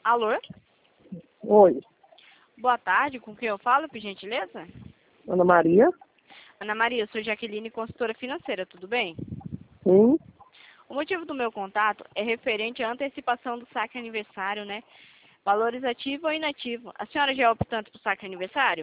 Alô? Oi, Boa tarde, com quem eu falo, por gentileza? Ana Maria? Ana Maria, eu sou Jaqueline, consultora financeira, tudo bem? Sim. O motivo do meu contato é referente à antecipação do saque aniversário, né? Valores ativo ou inativo. A senhora já é optante por saque aniversário?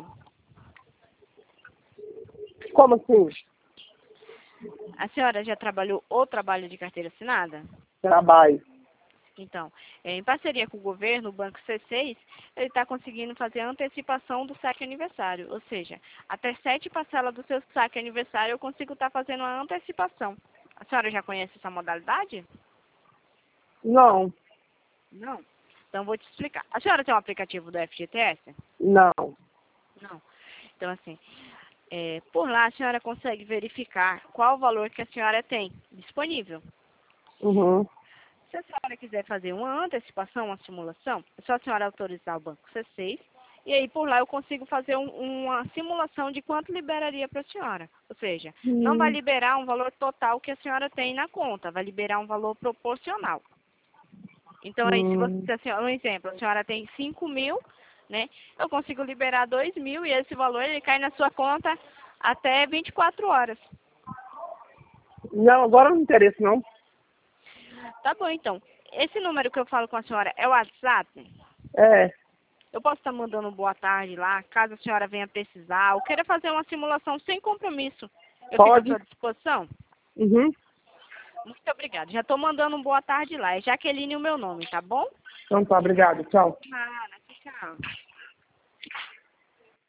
Como assim? A senhora já trabalhou ou trabalha de carteira assinada? Trabalho. Então, em parceria com o governo, o Banco C6, ele está conseguindo fazer a antecipação do saque aniversário. Ou seja, até 7 parcelas do seu saque aniversário eu consigo estar fazendo a antecipação. A senhora já conhece essa modalidade? Não, Não. Então, vou te explicar. A senhora tem um aplicativo do FGTS? não. Não. Então, assim, por lá a senhora consegue verificar qual o valor que a senhora tem disponível. Uhum. Se a senhora quiser fazer uma antecipação, uma simulação, é só a senhora autorizar o Banco C6 e aí por lá eu consigo fazer uma simulação de quanto liberaria para a senhora. Ou seja, não vai liberar um valor total que a senhora tem na conta, vai liberar um valor proporcional. Então aí, se você, um exemplo, a senhora tem 5.000, né? Eu consigo liberar 2.000 e esse valor ele cai na sua conta até 24 horas. Não, agora não interessa, não. Tá bom, então. Esse número que eu falo com a senhora é o WhatsApp? É, Eu posso estar mandando um boa tarde lá, caso a senhora venha precisar, ou queira fazer uma simulação sem compromisso. Eu fico à pode. sua disposição? Uhum. Muito obrigada. Já estou mandando um boa tarde lá. É Jaqueline o meu nome, tá bom? Então tá, obrigado. Tchau. Nada, tchau.